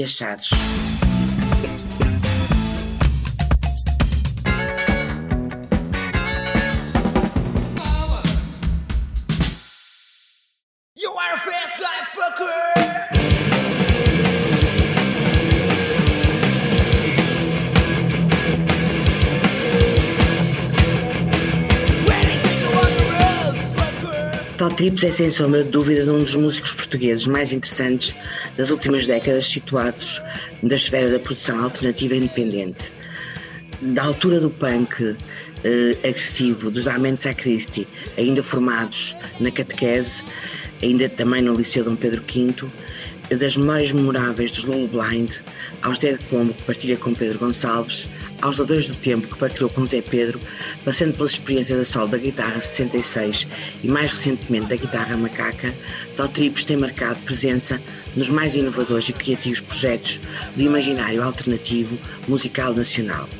achados. Tó Trips é, sem sombra de dúvida, um dos músicos portugueses mais interessantes das últimas décadas, situados na esfera da produção alternativa e independente. Da altura do punk agressivo, dos Amen Sacristi, ainda formados na catequese, ainda também no Liceu Dom Pedro V, das memórias memoráveis dos Lulu Blind, aos Dead Combo, que partilha com Pedro Gonçalves, aos Ladrões do Tempo, que partilhou com Zé Pedro, passando pelas experiências a solo da guitarra 66 e mais recentemente da guitarra macaca, Tó Trips tem marcado presença nos mais inovadores e criativos projetos do imaginário alternativo musical nacional.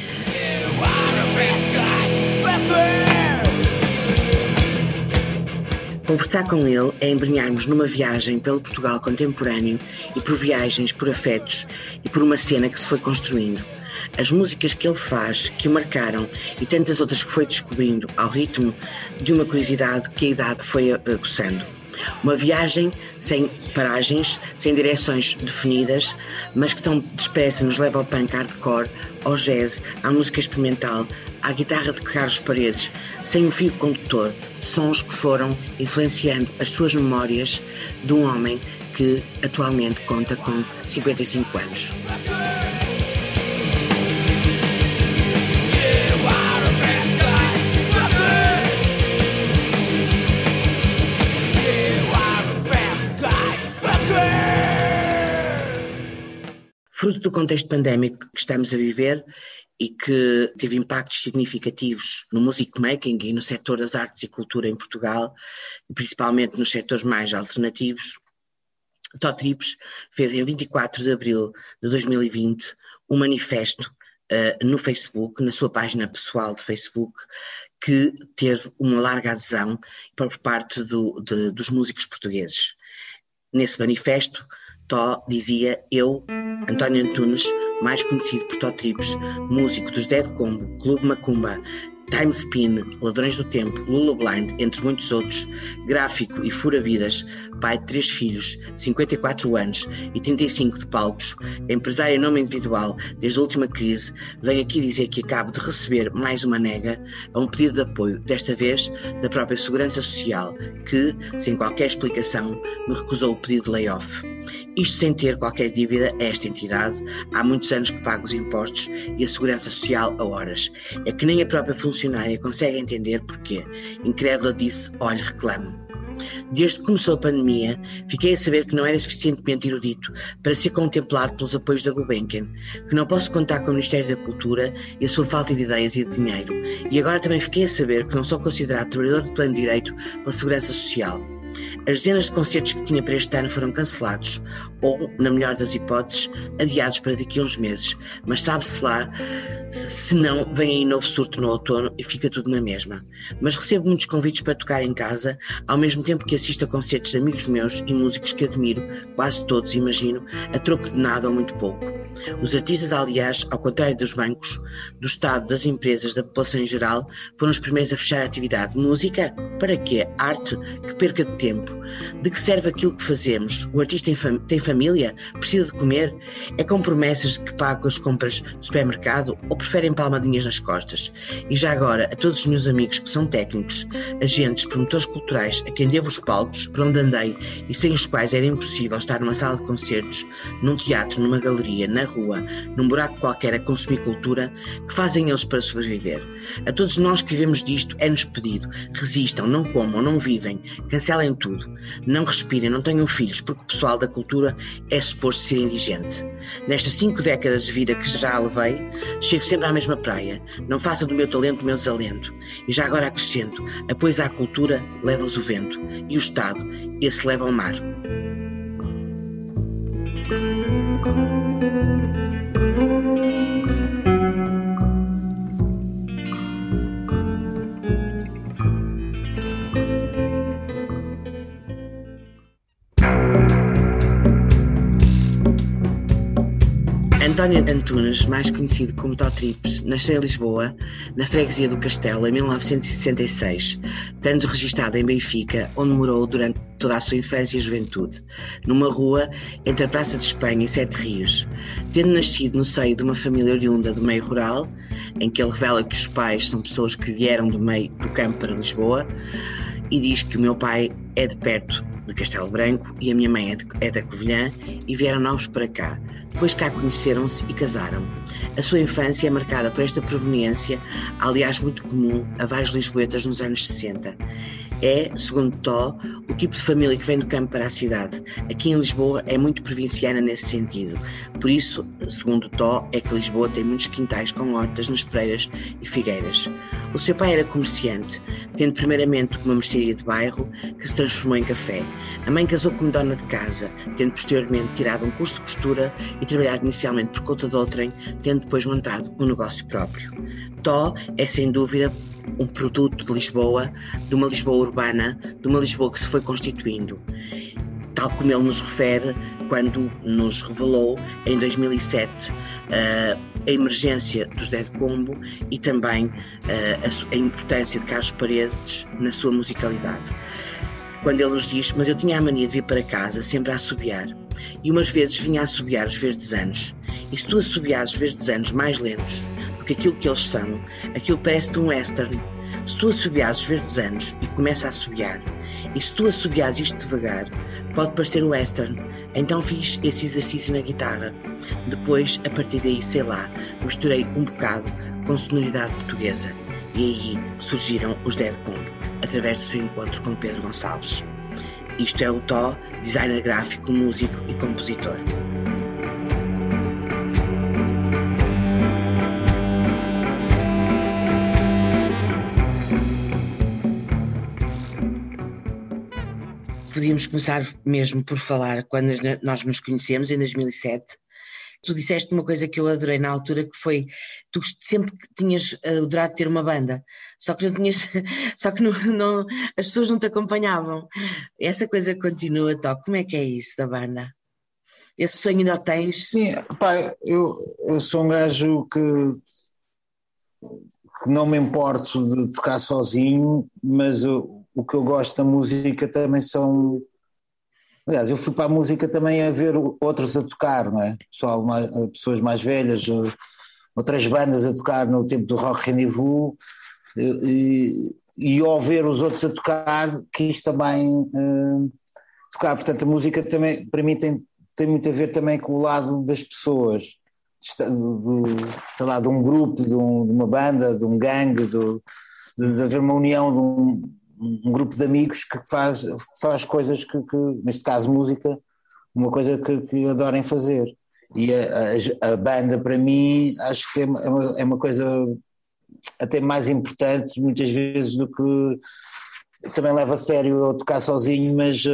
Conversar com ele é embrenharmos numa viagem pelo Portugal contemporâneo e por viagens, por afetos e por uma cena que se foi construindo. As músicas que ele faz, que o marcaram, e tantas outras que foi descobrindo ao ritmo de uma curiosidade que a idade foi aguçando. Uma viagem sem paragens, sem direções definidas, mas que tão depressa nos leva ao punk hardcore, ao jazz, à música experimental, à guitarra de Carlos Paredes, sem um fio condutor, sons que foram influenciando as suas memórias de um homem que atualmente conta com 55 anos. Fruto do contexto pandémico que estamos a viver e que teve impactos significativos no music making e no setor das artes e cultura em Portugal, principalmente nos setores mais alternativos, Tó Trips fez em 24 de abril de 2020 um manifesto no Facebook, na sua página pessoal de Facebook, que teve uma larga adesão por parte dos músicos portugueses. Nesse manifesto, Tó dizia: eu, António Antunes, mais conhecido por Tó Trips, músico dos Dead Combo, Clube Macumba, Time Spin, Ladrões do Tempo, Lulu Blind, entre muitos outros, gráfico e fura-vidas, pai de 3 filhos, 54 anos e 35 de palcos, empresário em nome individual desde a última crise, venho aqui dizer que acabo de receber mais uma nega a um pedido de apoio, desta vez da própria Segurança Social, que, sem qualquer explicação, me recusou o pedido de layoff. Isto sem ter qualquer dívida a esta entidade, há muitos anos que pago os impostos e a Segurança Social a horas. É que nem a própria funcionária consegue entender porquê. Incrédula disse: olhe, reclamo. Desde que começou a pandemia, fiquei a saber que não era suficientemente erudito para ser contemplado pelos apoios da Gulbenkian, que não posso contar com o Ministério da Cultura e a sua falta de ideias e de dinheiro. E agora também fiquei a saber que não sou considerado trabalhador de plano de direito pela Segurança Social. As dezenas de concertos que tinha para este ano foram cancelados ou, na melhor das hipóteses, adiados para daqui a uns meses. Mas sabe-se lá, se não, vem aí novo surto no outono e fica tudo na mesma. Mas recebo muitos convites para tocar em casa, ao mesmo tempo que assisto a concertos de amigos meus e músicos que admiro, quase todos, imagino, a troco de nada ou muito pouco. Os artistas, aliás, ao contrário dos bancos, do Estado, das empresas, da população em geral, foram os primeiros a fechar a atividade. Música? Para quê? Arte? Que perca de tempo. De que serve aquilo que fazemos? O artista tem família? Precisa de comer? É com promessas de que pago as compras do supermercado ou preferem palmadinhas nas costas? E já agora, a todos os meus amigos que são técnicos, agentes, promotores culturais, a quem devo os palcos, por onde andei e sem os quais era impossível estar numa sala de concertos, num teatro, numa galeria, na rua, num buraco qualquer a consumir cultura, que fazem eles para sobreviver? A todos nós que vivemos disto é-nos pedido: resistam, não comam, não vivem, cancelem tudo, não respirem, não tenham filhos, porque o pessoal da cultura é suposto ser indigente. Nestas 5 décadas de vida que já levei, chego sempre à mesma praia. Não façam do meu talento o meu desalento. E já agora acrescento: apoios à cultura, leva-os o vento, e o Estado, esse leva ao mar. António Antunes, mais conhecido como Tó Trips, nasceu em Lisboa, na freguesia do Castelo, em 1966, tendo registado em Benfica, onde morou durante toda a sua infância e juventude, numa rua entre a Praça de Espanha e Sete Rios. Tendo nascido no seio de uma família oriunda do meio rural, em que ele revela que os pais são pessoas que vieram do meio do campo para Lisboa, e diz que o meu pai é de perto de Castelo Branco e a minha mãe é da Covilhã e vieram novos para cá. Depois cá conheceram-se e casaram. A sua infância é marcada por esta proveniência, aliás muito comum a vários lisboetas nos anos 60. É, segundo Tó, o tipo de família que vem do campo para a cidade. Aqui em Lisboa é muito provinciana nesse sentido. Por isso, segundo Tó, é que Lisboa tem muitos quintais com hortas nas Pereiras e Figueiras. O seu pai era comerciante, tendo primeiramente uma mercearia de bairro que se transformou em café. A mãe casou como dona de casa, tendo posteriormente tirado um curso de costura e trabalhado inicialmente por conta de outrem, tendo depois montado um negócio próprio. Tó é, sem dúvida, um produto de Lisboa, de uma Lisboa urbana, de uma Lisboa que se foi constituindo. Tal como ele nos refere quando nos revelou, em 2007, a emergência dos Dead Combo e também a importância de Carlos Paredes na sua musicalidade. Quando ele nos diz: mas eu tinha a mania de vir para casa sempre a assobiar, e umas vezes vinha a assobiar os verdes anos, e se tu assobiares os verdes anos mais lentos do que aquilo que eles são, aquilo parece-te um western. Se tu assobiares os verdes anos e começa a assobiar, e se tu assobiares isto devagar, pode parecer um western. Então fiz esse exercício na guitarra. Depois, a partir daí, sei lá, misturei um bocado com sonoridade portuguesa, e aí surgiram os Dead Combo, através do seu encontro com Pedro Gonçalves. Isto é o Tó, designer gráfico, músico e compositor. Podíamos começar mesmo por falar quando nós nos conhecemos, em 2007. Tu disseste uma coisa que eu adorei na altura, que foi: tu sempre tinhas adorado ter uma banda, só que não tinhas, só que não, as pessoas não te acompanhavam. Essa coisa continua, Tó. Como é que é isso da banda? Esse sonho ainda o tens? Sim, pá, eu sou um gajo que não me importo de tocar sozinho, mas o que eu gosto da música também são. Aliás, eu fui para a música também a ver outros a tocar, não é? Pessoas mais velhas, outras bandas a tocar no tempo do Rock Rendezvous, e ao ver os outros a tocar, quis também tocar. Portanto, a música também, para mim, tem muito a ver também com o lado das pessoas, sei lá, de um grupo, de uma banda, de um gangue, de haver uma união de um grupo de amigos que faz coisas que, neste caso música, uma coisa que adorem fazer. E a banda, para mim, acho que é uma coisa até mais importante muitas vezes do que. Também levo a sério eu tocar sozinho, mas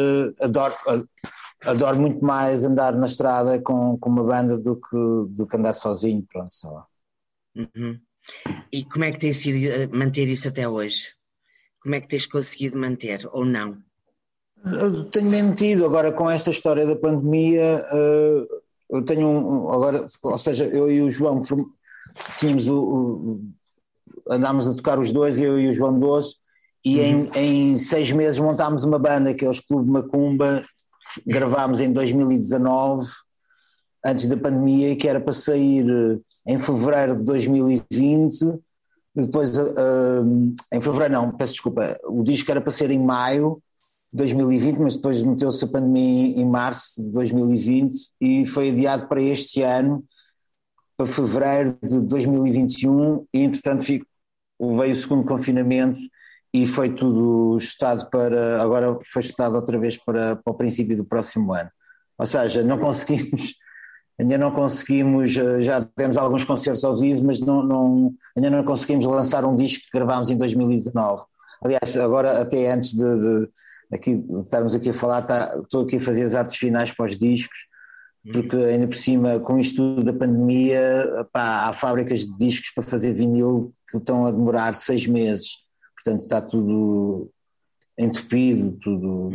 adoro muito mais andar na estrada com uma banda do que andar sozinho, pronto, só. Uhum. E como é que tem sido manter isso até hoje? Como é que tens conseguido manter, ou não? Eu tenho mantido agora com esta história da pandemia. Eu tenho agora, ou seja, eu e o João tínhamos andámos a tocar os dois, eu e o João Doce, e em 6 meses montámos uma banda que é os Clube Macumba. Gravámos em 2019, antes da pandemia, que era para sair em fevereiro de 2020. Depois, em fevereiro não, peço desculpa, o disco era para ser em maio de 2020, mas depois meteu-se a pandemia em março de 2020 e foi adiado para este ano, para fevereiro de 2021, e entretanto veio o segundo confinamento e foi tudo estado agora foi estado outra vez para o princípio do próximo ano. Ou seja, ainda não conseguimos, já temos alguns concertos ao vivo, mas ainda não conseguimos lançar um disco que gravámos em 2019. Aliás, agora até antes de estarmos aqui a falar, estou aqui a fazer as artes finais para os discos, porque ainda por cima, com isto tudo da pandemia, há fábricas de discos para fazer vinil que estão a demorar 6 meses, portanto está tudo entupido, tudo.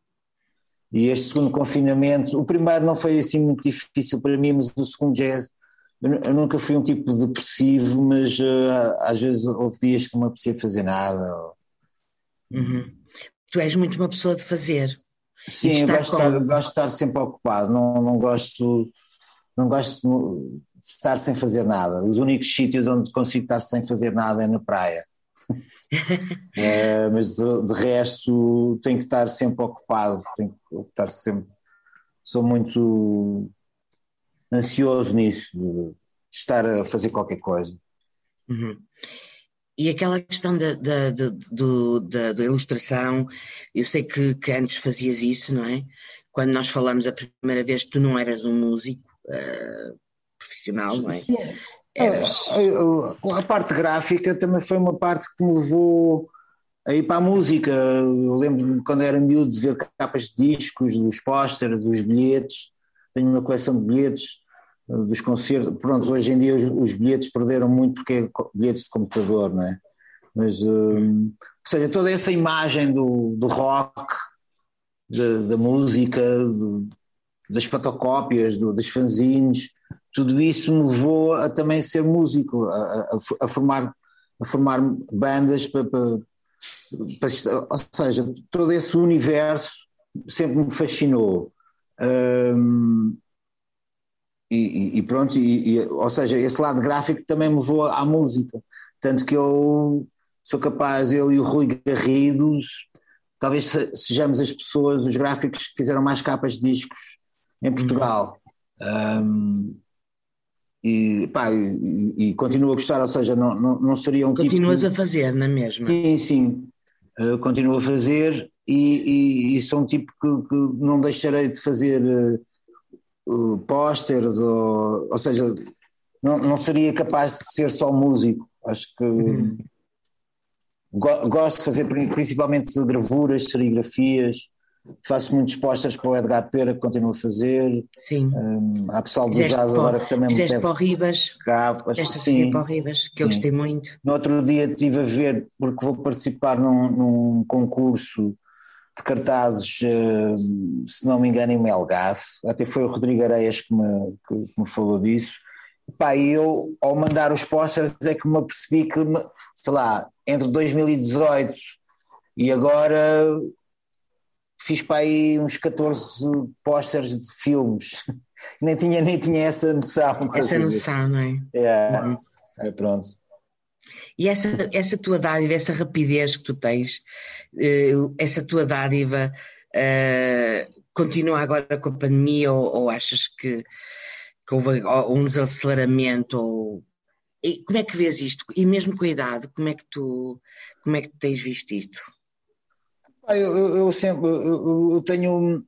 E este segundo confinamento, o primeiro não foi assim muito difícil para mim, mas o segundo eu nunca fui um tipo depressivo, mas às vezes houve dias que não me apetecia fazer nada. Uhum. Tu és muito uma pessoa de fazer e de Sim, eu estar com. gosto de estar sempre ocupado, não gosto de estar sem fazer nada. Os únicos sítios onde consigo estar sem fazer nada é na praia. Mas de resto tenho que estar sempre ocupado, tenho que estar sempre. Sou muito ansioso nisso, de estar a fazer qualquer coisa. Uhum. E aquela questão da ilustração, eu sei que antes fazias isso, não é? Quando nós falamos a primeira vez, tu não eras um músico profissional, não é? Sim, Eras. a parte gráfica também foi uma parte que me levou a ir para a música. Eu lembro-me quando era miúdo de ver capas de discos, dos pósteres, dos bilhetes. Tenho uma coleção de bilhetes dos concertos. Pronto, hoje em dia os bilhetes perderam muito porque é bilhetes de computador, não é? Mas, ou seja, toda essa imagem do rock, da música, das fotocópias, das fanzines, tudo isso me levou a também ser músico, a formar bandas ou seja, todo esse universo sempre me fascinou. E pronto, ou seja, esse lado gráfico também me levou à música. Tanto que eu sou capaz, eu e o Rui Garridos, talvez sejamos as pessoas, os gráficos que fizeram mais capas de discos em Portugal. E continuo a gostar, ou seja, não seria um Continuas tipo. a fazer na mesma. Sim, sim, continuo a fazer e sou um tipo que não deixarei de fazer pósteres, ou seja, não seria capaz de ser só músico. Acho que Uhum. gosto de fazer principalmente gravuras, serigrafias, faço muitos pósteres para o Edgar Pera, que continuo a fazer. Sim. Há pessoal do jazz agora que também me Fizeste pede para o Ribas, capas, esta fotografia para o sim, Ribas, que eu sim. gostei muito. No outro dia estive a ver, porque vou participar num concurso de cartazes, se não me engano, em Melgaço. Até foi o Rodrigo Areias que me falou disso. Pá, e eu, ao mandar os pósteres, é que me apercebi que, sei lá, entre 2018 e agora fiz para aí uns 14 pósteres de filmes. Nem tinha essa noção. Essa noção, não é? É, Uhum. pronto. E essa tua dádiva, essa rapidez que tu tens, essa tua dádiva, continua agora com a pandemia ou achas que houve um desaceleramento? E como é que vês isto? E mesmo com a idade, como é que tu tens visto isto? Eu sempre eu tenho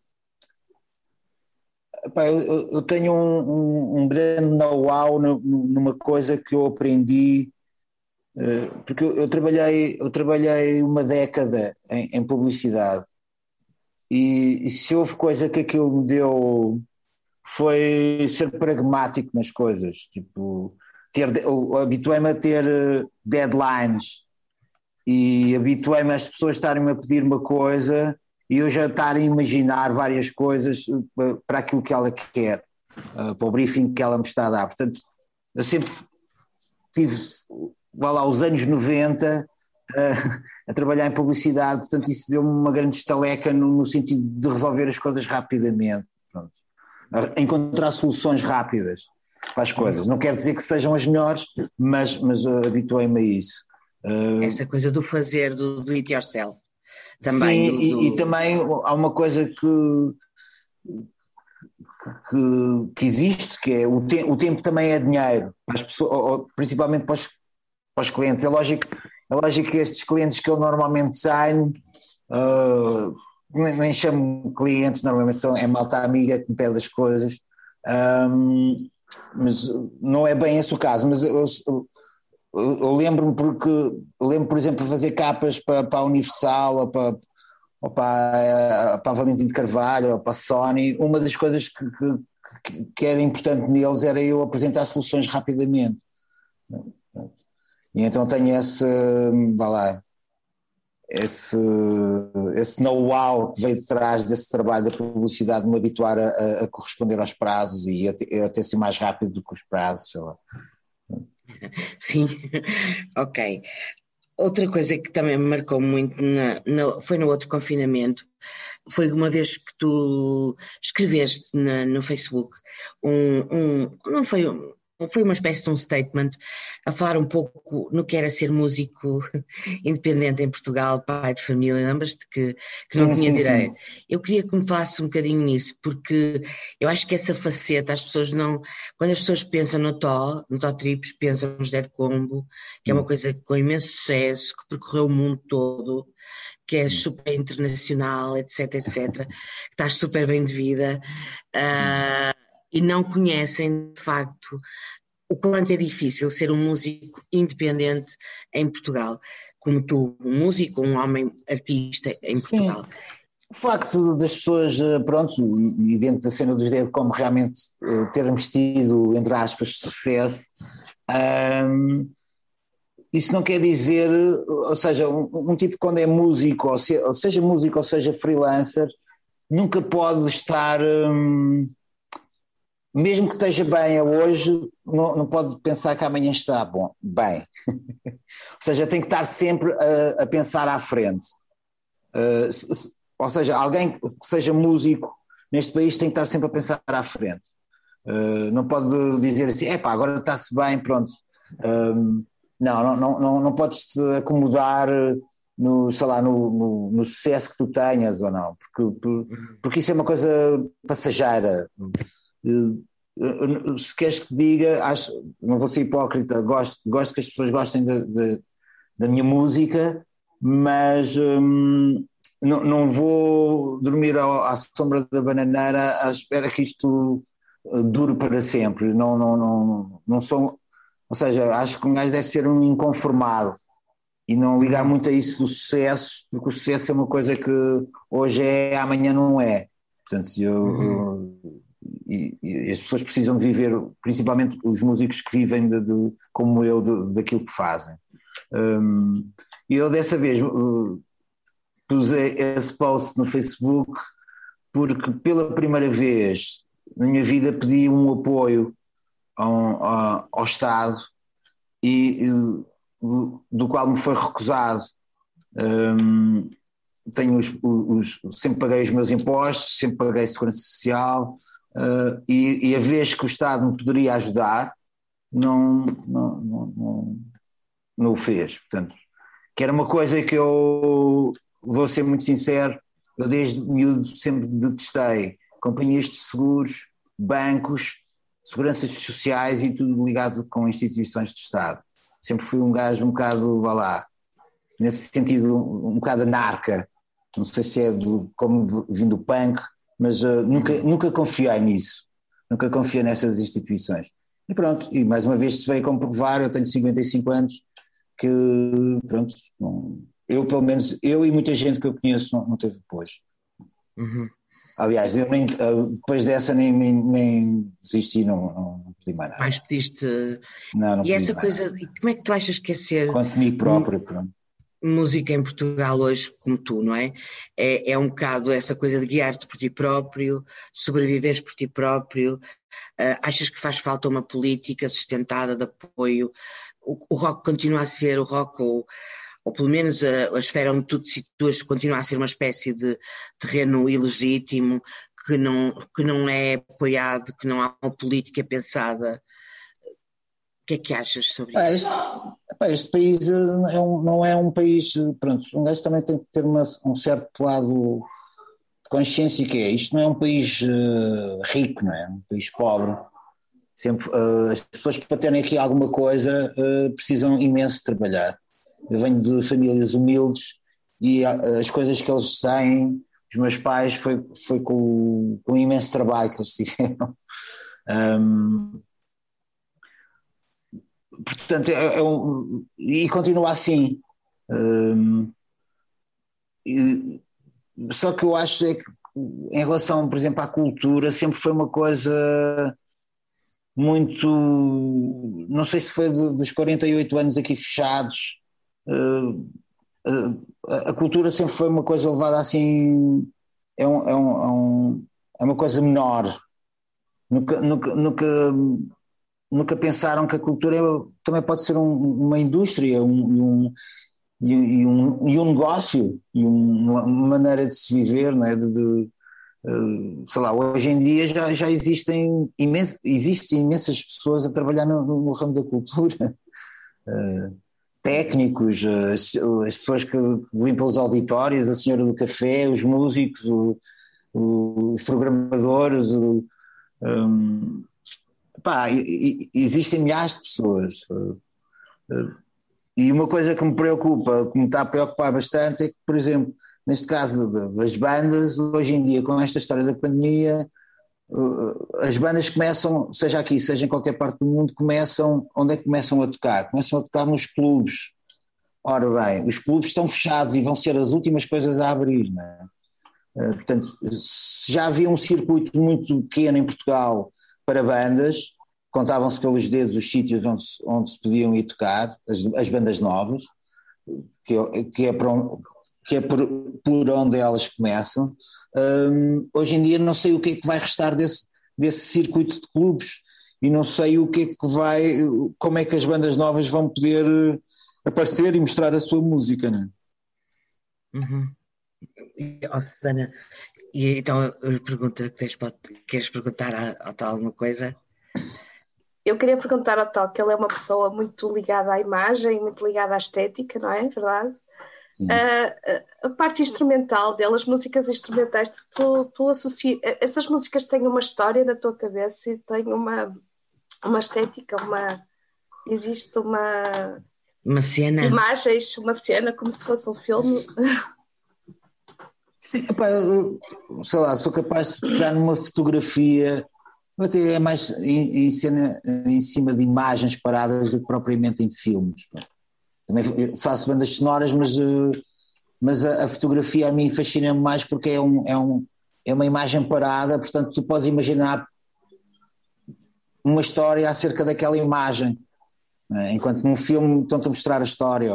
eu tenho um grande know-how numa coisa que eu aprendi porque eu trabalhei uma década em publicidade e se houve coisa que aquilo me deu foi ser pragmático nas coisas, tipo eu habituei-me a ter deadlines e habituei-me às pessoas estarem-me a pedir uma coisa e eu já estar a imaginar várias coisas para aquilo que ela quer, para o briefing que ela me está a dar. Portanto, eu sempre tive, vá lá, os anos 90 a trabalhar em publicidade, portanto isso deu-me uma grande estaleca no sentido de resolver as coisas rapidamente, pronto. A encontrar soluções rápidas para as coisas. Não quer dizer que sejam as melhores, mas habituei-me a isso. Essa coisa do fazer, do it yourself, também, Sim, e também há uma coisa que existe, que é o tempo também é dinheiro, para as pessoas, principalmente para os clientes. É lógico que estes clientes que eu normalmente tenho, nem chamo clientes, normalmente é malta amiga que me pede as coisas, mas não é bem esse o caso. Mas eu lembro-me por exemplo, de fazer capas para a Universal ou para a Valentim de Carvalho ou para a Sony. Uma das coisas que era importante neles era eu apresentar soluções rapidamente. E então tenho esse, vá lá, esse, esse know-how que veio de trás desse trabalho da publicidade, me habituar a corresponder aos prazos e até ser mais rápido do que os prazos. Sei lá. Sim, ok. Outra coisa que também me marcou muito foi no outro confinamento, foi uma vez que tu escreveste no Facebook não foi, foi uma espécie de um statement a falar um pouco no que era ser músico independente em Portugal, pai de família, lembras-te que não Sim, tinha sim, direito? sim. Eu queria que me falasse um bocadinho nisso, porque eu acho que essa faceta, as pessoas não, quando as pessoas pensam no Tó Trips, pensam no José de Combo, que é uma coisa com imenso sucesso, que percorreu o mundo todo, que é super internacional, etc, etc, que estás super bem de vida, e não conhecem, de facto, o quanto é difícil ser um músico independente em Portugal, como tu, um músico, um homem artista em Sim. Portugal. O facto das pessoas, pronto, e dentro da cena dos dedos, como realmente termos tido, entre aspas, sucesso, isso não quer dizer, ou seja, um tipo quando é músico, ou seja músico ou seja freelancer, nunca pode estar, mesmo que esteja bem a hoje, não pode pensar que amanhã está bom, bem. Ou seja, tem que estar sempre a pensar à frente. Ou seja, alguém que seja músico neste país tem que estar sempre a pensar à frente. Não pode dizer assim, epá, agora está-se bem, pronto. Não podes te acomodar no, sei lá, no sucesso que tu tenhas ou não, porque isso é uma coisa passageira. Se queres que te diga, não vou ser hipócrita, gosto que as pessoas gostem da minha música, mas não vou dormir à sombra da bananeira à espera que isto dure para sempre. Não sou, ou seja, acho que um gajo deve ser um inconformado e não ligar muito a isso do sucesso, porque o sucesso é uma coisa que hoje é, amanhã não é. Portanto, e as pessoas precisam de viver, principalmente os músicos que vivem como eu, daquilo que fazem. E eu dessa vez pus esse post no Facebook porque pela primeira vez na minha vida pedi um apoio ao Estado e do qual me foi recusado. Tenho sempre paguei os meus impostos, sempre paguei segurança social, e a vez que o Estado me poderia ajudar, não o fez. Portanto, que era uma coisa que eu vou ser muito sincero, eu desde miúdo sempre detestei companhias de seguros, bancos, seguranças sociais e tudo ligado com instituições de Estado. Sempre fui um gajo um bocado, vá lá, nesse sentido um bocado anarca, não sei se é como vindo do punk, mas nunca confiei nisso, nunca confiei nessas instituições. E pronto, e mais uma vez se veio comprovar, eu tenho 55 anos, que pronto, eu pelo menos, eu e muita gente que eu conheço não teve apoio. Aliás, eu depois dessa nem desisti, não pedi mais nada. Mais pediste. Não E pedi essa mais coisa, nada. como é que tu achas que é ser Conto comigo próprio, pronto. música em Portugal hoje, como tu, não é? É um bocado essa coisa de guiar-te por ti próprio, sobreviveres por ti próprio. Achas que faz falta uma política sustentada de apoio? O rock continua a ser o rock, ou pelo menos a esfera onde tu te situas continua a ser uma espécie de terreno ilegítimo, que não é apoiado, que não há uma política pensada. O que é que achas sobre isso? Este país não é um país, pronto, um gajo também tem que ter um certo lado de consciência que é, isto não é um país rico, não é? Um país pobre. Sempre, as pessoas para terem aqui alguma coisa precisam imenso de trabalhar. Eu venho de famílias humildes e as coisas que eles têm, os meus pais, foi com imenso trabalho que eles tiveram. Portanto, e continua assim. Só que eu acho é que, em relação, por exemplo, à cultura, sempre foi uma coisa muito. Não sei se foi dos 48 anos aqui fechados. a cultura sempre foi uma coisa levada assim, é uma coisa menor. Nunca pensaram que a cultura também pode ser uma indústria e um negócio e uma maneira de se viver, não é? Sei lá, hoje em dia já existem imensas pessoas a trabalhar no ramo da cultura. Técnicos, as pessoas que limpam os auditórios, a senhora do café, os músicos, os programadores, existem milhares de pessoas. E uma coisa que me preocupa, que me está a preocupar bastante, é que, por exemplo, neste caso das bandas, hoje em dia, com esta história da pandemia, as bandas começam, seja aqui, seja em qualquer parte do mundo, onde é que começam a tocar? Começam a tocar nos clubes. Ora bem, os clubes estão fechados e vão ser as últimas coisas a abrir, não é? Portanto, se já havia um circuito muito pequeno em Portugal para bandas, contavam-se pelos dedos os sítios onde se podiam ir tocar, as bandas novas, que é por onde elas começam. Hoje em dia não sei o que é que vai restar desse circuito de clubes e não sei o que é que como é que as bandas novas vão poder aparecer e mostrar a sua música, não é? Uhum. Susana, e então a pergunta queres perguntar ao tal alguma coisa? Eu queria perguntar ao Tó, que ele é uma pessoa muito ligada à imagem, muito ligada à estética, não é verdade? A parte instrumental dele, as músicas instrumentais, tu associas, essas músicas têm uma história na tua cabeça e têm uma estética, existe uma cena, imagens, uma cena como se fosse um filme. Sim, sei lá, sou capaz de pegar numa fotografia, até é mais em cima de imagens paradas do que propriamente em filmes. Também faço bandas sonoras, mas a fotografia a mim fascina-me mais porque é uma imagem parada, portanto tu podes imaginar uma história acerca daquela imagem, né? Enquanto num filme estão-te a mostrar a história.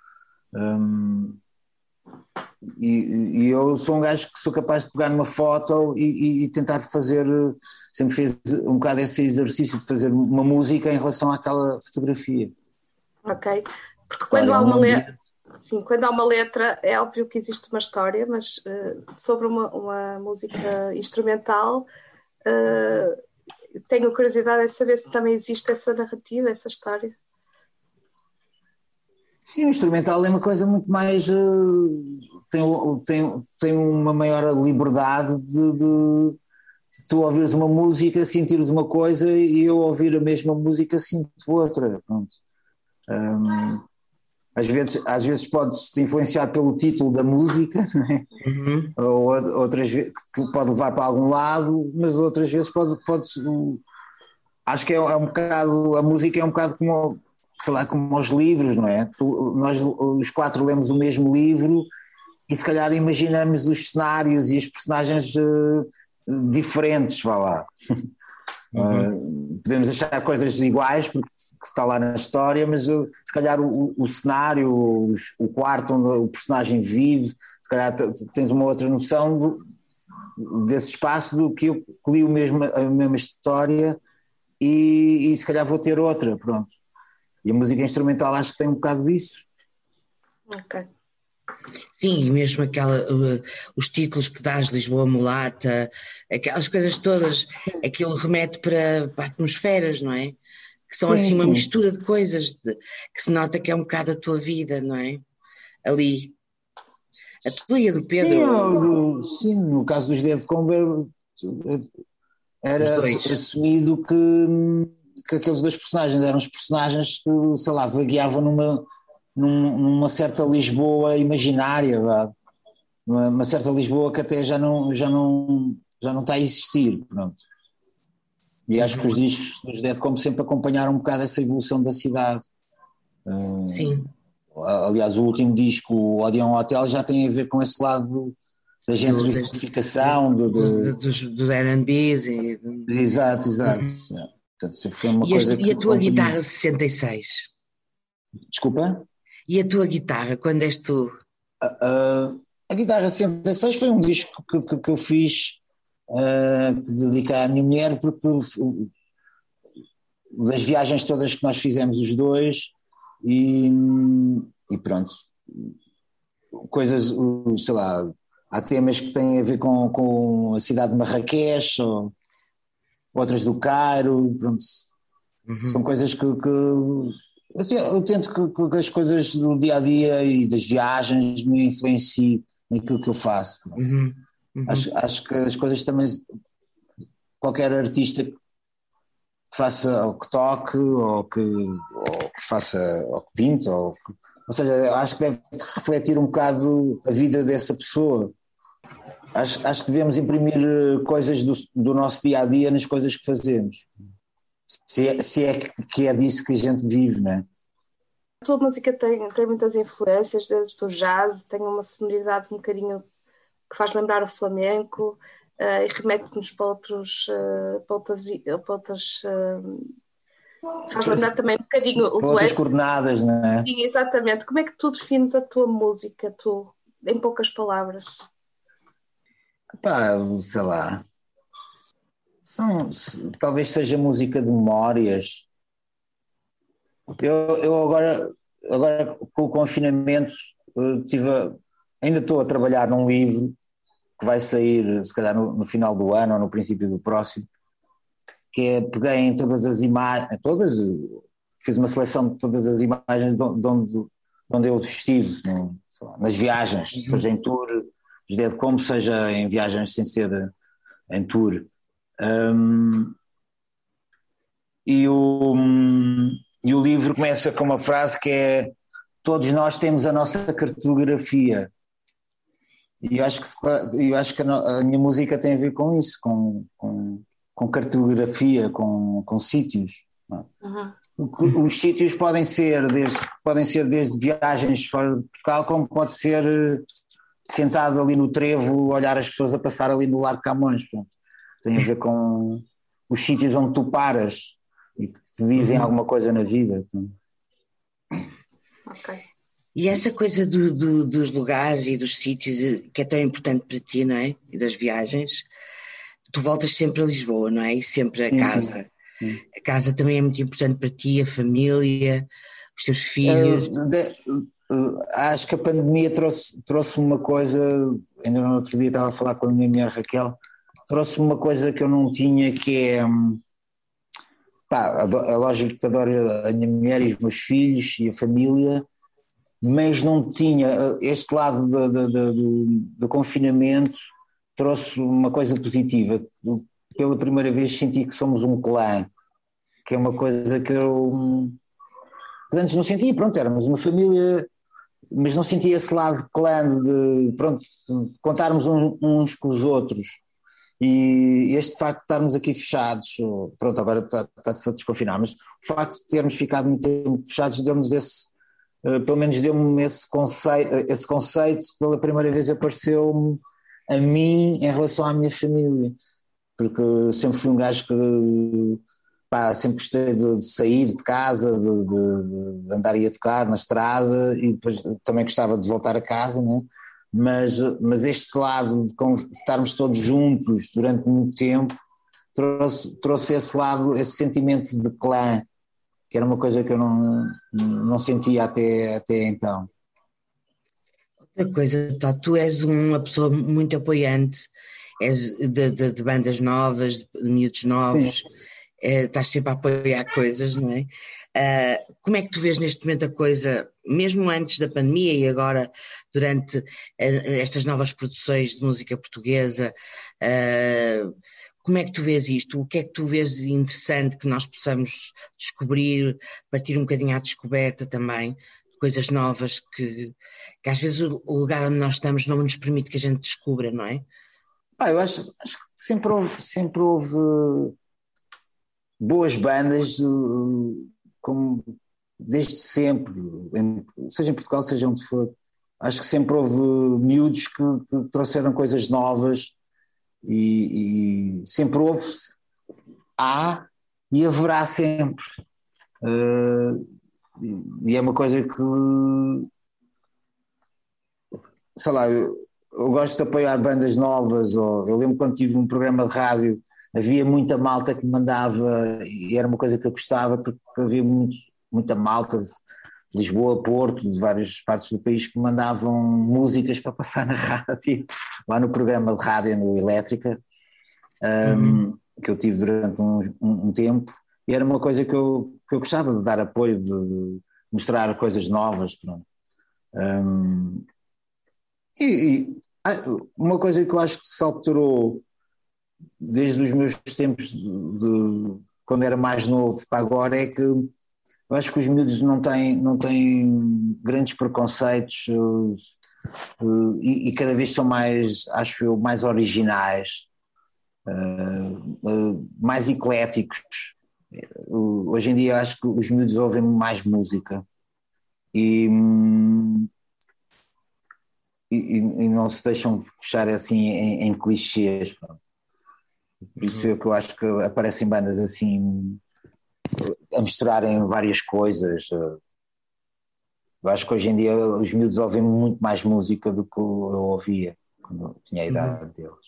E eu sou um gajo que sou capaz de pegar numa foto e tentar fazer, sempre fiz um bocado esse exercício de fazer uma música em relação àquela fotografia. Ok, porque quando há uma letra, sim, quando há uma letra é óbvio que existe uma história, mas sobre uma música instrumental tenho curiosidade de saber se também existe essa narrativa, essa história. Sim, o instrumental é uma coisa muito mais tem uma maior liberdade de tu ouvires uma música, sentires uma coisa e eu ouvir a mesma música sinto outra. Pronto. Às vezes podes-te influenciar pelo título da música, não é? Uhum. Ou outras vezes que pode levar para algum lado, mas outras vezes podes acho que é um bocado, a música é um bocado como, sei lá, como os livros, não é? Nós os quatro lemos o mesmo livro e se calhar imaginamos os cenários e as personagens diferentes, vá lá. Podemos achar coisas iguais porque está lá na história, mas se calhar o cenário, o quarto onde o personagem vive, se calhar tens uma outra noção desse espaço do que eu que li a mesma história e se calhar vou ter outra, pronto. E a música instrumental acho que tem um bocado disso. Ok. Sim, e mesmo os títulos que dás, Lisboa Mulata, aquelas coisas todas, aquilo remete para atmosferas, não é? Que são assim uma mistura de coisas que se nota que é um bocado a tua vida, não é? Ali. A tua e a do Pedro. Sim, no caso dos Dead Comber era assumido que aqueles dois personagens eram os personagens que, sei lá, vagueavam numa certa Lisboa imaginária, uma certa Lisboa que até já não está a existir, pronto. E acho que os discos dos Dead como sempre acompanharam um bocado essa evolução da cidade. Sim. Aliás, o último disco, o Odeon Hotel, já tem a ver com esse lado da gentrificação do R&B's Exato. Portanto, foi uma coisa e a tua guitarra 66? Desculpa? E a tua guitarra, quando és tu? A Guitarra 66 foi um disco que eu fiz, que dediquei à minha mulher, porque das viagens todas que nós fizemos os dois, e pronto, coisas, sei lá, há temas que têm a ver com a cidade de Marrakech, ou outras do Cairo, pronto. São coisas que eu tento que as coisas do dia a dia e das viagens me influenciem naquilo que eu faço. Acho que as coisas também, qualquer artista que faça, ou que toque, ou que faça, ou que pinte, ou seja, acho que deve refletir um bocado a vida dessa pessoa. Acho que devemos imprimir coisas do nosso dia a dia nas coisas que fazemos. Se é que é disso que a gente vive, não é? A tua música tem muitas influências, desde o jazz, tem uma sonoridade um bocadinho que faz lembrar o flamenco, e remete-nos para outras. Faz lembrar também um bocadinho os outras coordenadas, não é? Sim, exatamente. Como é que tu defines a tua música, em poucas palavras? Pá, sei lá. Talvez seja música de memórias. Eu agora com o confinamento ainda estou a trabalhar num livro que vai sair se calhar no final do ano ou no princípio do próximo, que peguei em todas as imagens, fiz uma seleção de todas as imagens de onde eu estive, nas viagens, seja em tour, como seja em viagens sem ser em tour. E o livro começa com uma frase que é: todos nós temos a nossa cartografia. E eu acho que a minha música tem a ver com isso, com cartografia, com sítios. Os sítios podem ser desde viagens fora de Portugal, como pode ser sentado ali no trevo, olhar as pessoas a passar ali no Largo Camões. Pronto. Tem a ver com os sítios onde tu paras e que te dizem alguma coisa na vida. Ok. E essa coisa dos lugares e dos sítios que é tão importante para ti, não é? E das viagens, tu voltas sempre a Lisboa, não é? E sempre a casa. Sim. A casa também é muito importante para ti, a família, os teus filhos. Acho que a pandemia trouxe-me uma coisa, ainda no outro dia estava a falar com a minha mulher Raquel, trouxe-me uma coisa que eu não tinha, que é, é lógico que adoro a minha mulher e os meus filhos e a família, mas não tinha este lado do confinamento, trouxe uma coisa positiva. Pela primeira vez senti que somos um clã, que é uma coisa que eu antes não sentia. Pronto, éramos uma família, mas não sentia esse lado de clã, de contarmos uns com os outros. E este facto de estarmos aqui fechados, pronto, agora está-se a desconfinar, mas o facto de termos ficado muito tempo fechados deu-nos pelo menos deu-me esse conceito, pela primeira vez apareceu-me a mim em relação à minha família, porque eu sempre fui um gajo que sempre gostei de sair de casa, de andar e a tocar na estrada, e depois também gostava de voltar a casa, né? Mas este lado de estarmos todos juntos durante muito tempo trouxe esse lado, esse sentimento de clã, que era uma coisa que eu não sentia até então. Outra coisa, tu és uma pessoa muito apoiante, és de bandas novas, de miúdos novos, estás sempre a apoiar coisas, não é? Como é que tu vês neste momento a coisa, mesmo antes da pandemia e agora durante estas novas produções de música portuguesa, como é que tu vês isto? O que é que tu vês interessante que nós possamos descobrir, partir um bocadinho à descoberta também, de coisas novas que às vezes o lugar onde nós estamos não nos permite que a gente descubra, não é? Eu acho que sempre houve boas bandas, como desde sempre, seja em Portugal, seja onde for. Acho que sempre houve miúdos que trouxeram coisas novas e sempre houve, há e haverá sempre. e é uma coisa que, sei lá, eu gosto de apoiar bandas novas. Eu lembro quando tive um programa de rádio, havia muita malta que me mandava, e era uma coisa que eu gostava, porque havia muita malta de Lisboa, Porto, de várias partes do país, que me mandavam músicas para passar na rádio, lá no programa de rádio no Elétrica, que eu tive durante um tempo, e era uma coisa que eu gostava de dar apoio, de mostrar coisas novas. Pronto. Uma coisa que eu acho que se alterou desde os meus tempos quando era mais novo para agora é que eu acho que os miúdos não têm grandes preconceitos, e cada vez são mais, acho eu, mais originais, mais ecléticos. Hoje em dia acho que os miúdos ouvem mais música e não se deixam fechar assim em clichês. Por isso é que eu acho que aparecem bandas assim a misturarem várias coisas. Eu acho que hoje em dia os miúdos ouvem muito mais música do que eu ouvia quando eu tinha a idade deles.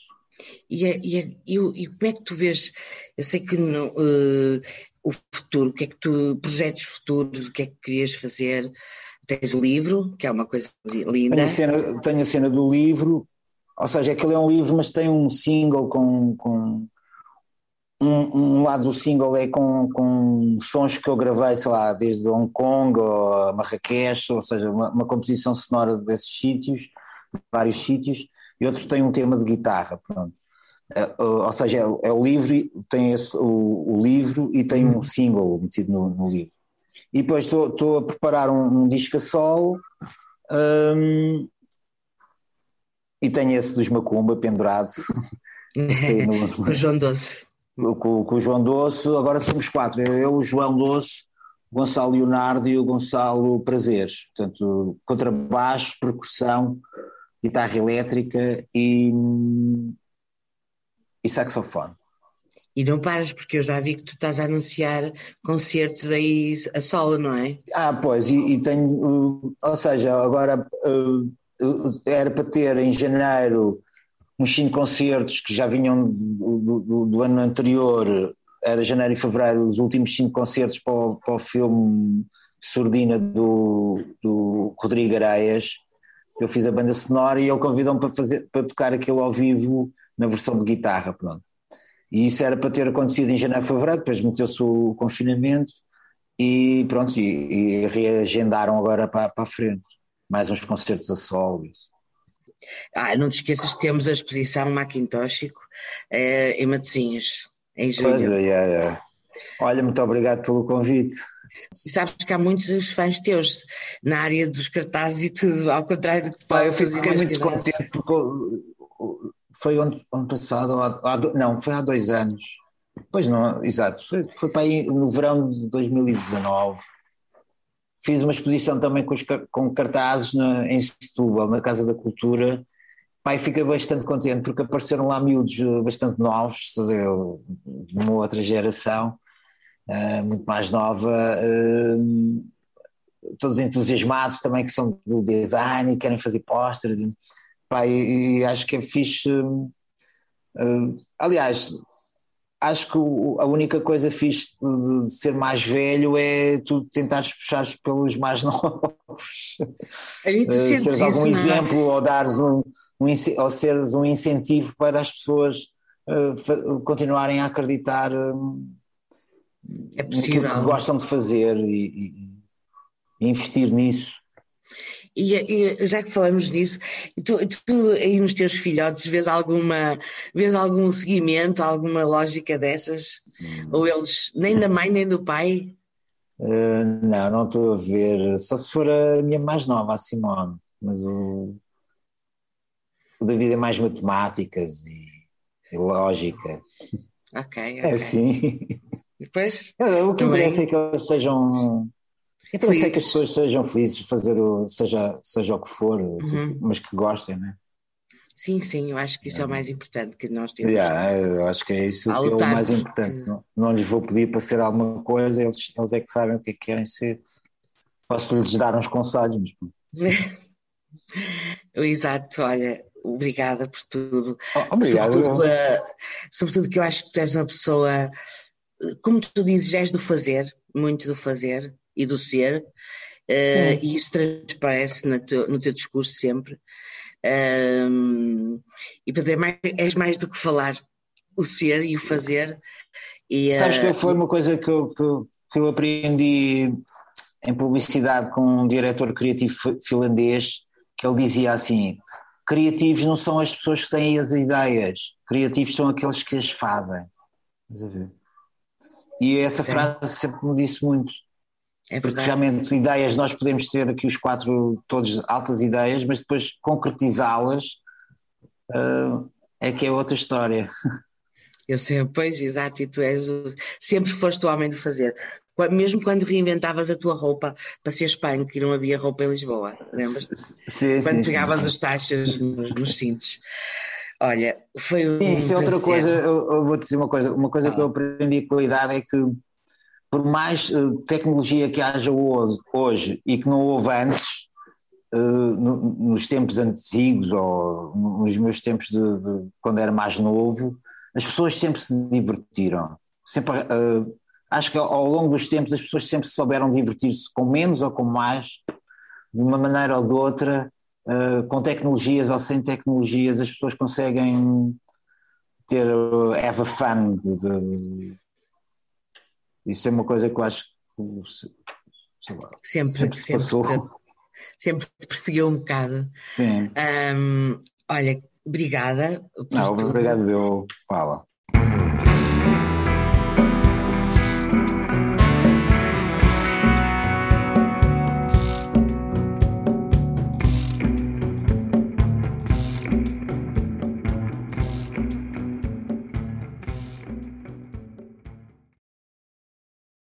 E como é que tu vês? Eu sei que o futuro, o que é que projetos futuros, o que é que querias fazer? Tens o livro, que é uma coisa linda. Tenho a cena do livro, ou seja, aquele é um livro, mas tem um single com um lado do single é com sons que eu gravei, sei lá, desde Hong Kong a Marrakech, ou seja, uma composição sonora desses sítios, vários sítios, e outros têm um tema de guitarra, pronto. Ou seja, é o livro, tem o livro e tem um single metido no livro. E depois estou a preparar um disco a solo, e tenho esse dos Macumba pendurado. Com o João Doce. Com o João Doce, agora somos 4, eu, o João Doce, o Gonçalo Leonardo e o Gonçalo Prazeres, portanto, contrabaixo, percussão, guitarra elétrica e saxofone. E não paras, porque eu já vi que tu estás a anunciar concertos aí a solo, não é? Pois, e tenho, ou seja, agora era para ter em janeiro uns 5 concertos que já vinham do ano anterior, era janeiro e fevereiro, os últimos 5 concertos para o filme Sordina do Rodrigo Areias. Eu fiz a banda sonora e ele convidou-me para tocar aquilo ao vivo na versão de guitarra, pronto. E isso era para ter acontecido em janeiro e fevereiro, depois meteu-se o confinamento e pronto, e reagendaram agora para a frente, mais uns concertos a solo. Não te esqueças que temos a exposição Macintóchico em Matosinhos, em junho. Pois é. Olha, muito obrigado pelo convite. E sabes que há muitos fãs teus na área dos cartazes e tudo, ao contrário do que tu podes fazer. Eu fiquei muito contente porque foi ano passado, não, foi há 2 anos. Pois não, exato, foi para aí no verão de 2019. Fiz uma exposição também com cartazes em Setúbal, na Casa da Cultura. Pai, fiquei bastante contente porque apareceram lá miúdos bastante novos, de uma outra geração, muito mais nova, todos entusiasmados também, que são do design e querem fazer pósteres. E acho que é fixe. Aliás, acho que a única coisa fixe de ser mais velho é tu tentares puxar pelos mais novos. Seres algum exemplo ou dares ou seres um incentivo para as pessoas continuarem a acreditar naquilo que gostam de fazer e investir nisso. E já que falamos nisso, tu aí nos teus filhotes vês algum seguimento, alguma lógica dessas? Ou eles nem da mãe nem do pai? Não estou a ver, só se for a minha mais nova, a Simone, mas o David é mais matemáticas e lógica. Ok. É assim. E depois, o que interessa é que eles sejam... Então eu sei que as pessoas sejam felizes de fazer seja o que for, mas que gostem, não é? Sim, eu acho que isso é o mais importante que nós temos. Eu acho que é isso que é o mais importante. Não lhes vou pedir para ser alguma coisa, eles é que sabem o que é que querem ser. Posso-lhes dar uns conselhos. Exato, olha, obrigada por tudo. Obrigado. Sobretudo que eu acho que tu és uma pessoa, como tu dizes, és do fazer, muito do fazer e do ser, e isso transparece no teu discurso sempre. E és mais do que falar, o ser e o fazer. Sabes que foi uma coisa que eu aprendi em publicidade com um diretor criativo finlandês, que ele dizia assim: criativos não são as pessoas que têm as ideias, criativos são aqueles que as fazem. E essa frase sempre me disse muito. Porque realmente ideias, nós podemos ter aqui os 4 todos altas ideias, mas depois concretizá-las é que é outra história. Eu sempre, pois, exato, e tu sempre foste o homem de fazer. Mesmo quando reinventavas a tua roupa para seres punk e não havia roupa em Lisboa, lembras-te? Quando pegavas as taxas nos cintos. Olha, foi um Sim, isso é outra coisa. Eu vou-te dizer uma coisa que eu aprendi com a idade, é que por mais tecnologia que haja hoje e que não houve antes, nos tempos antigos ou nos meus tempos de quando era mais novo, as pessoas sempre se divertiram. Sempre, acho que ao longo dos tempos as pessoas sempre souberam divertir-se com menos ou com mais, de uma maneira ou de outra, com tecnologias ou sem tecnologias, as pessoas conseguem ter have a fun. Isso é uma coisa que eu acho que sempre se passou. Sempre te perseguiu um bocado. Sim. Olha, obrigada. Obrigado, Paula.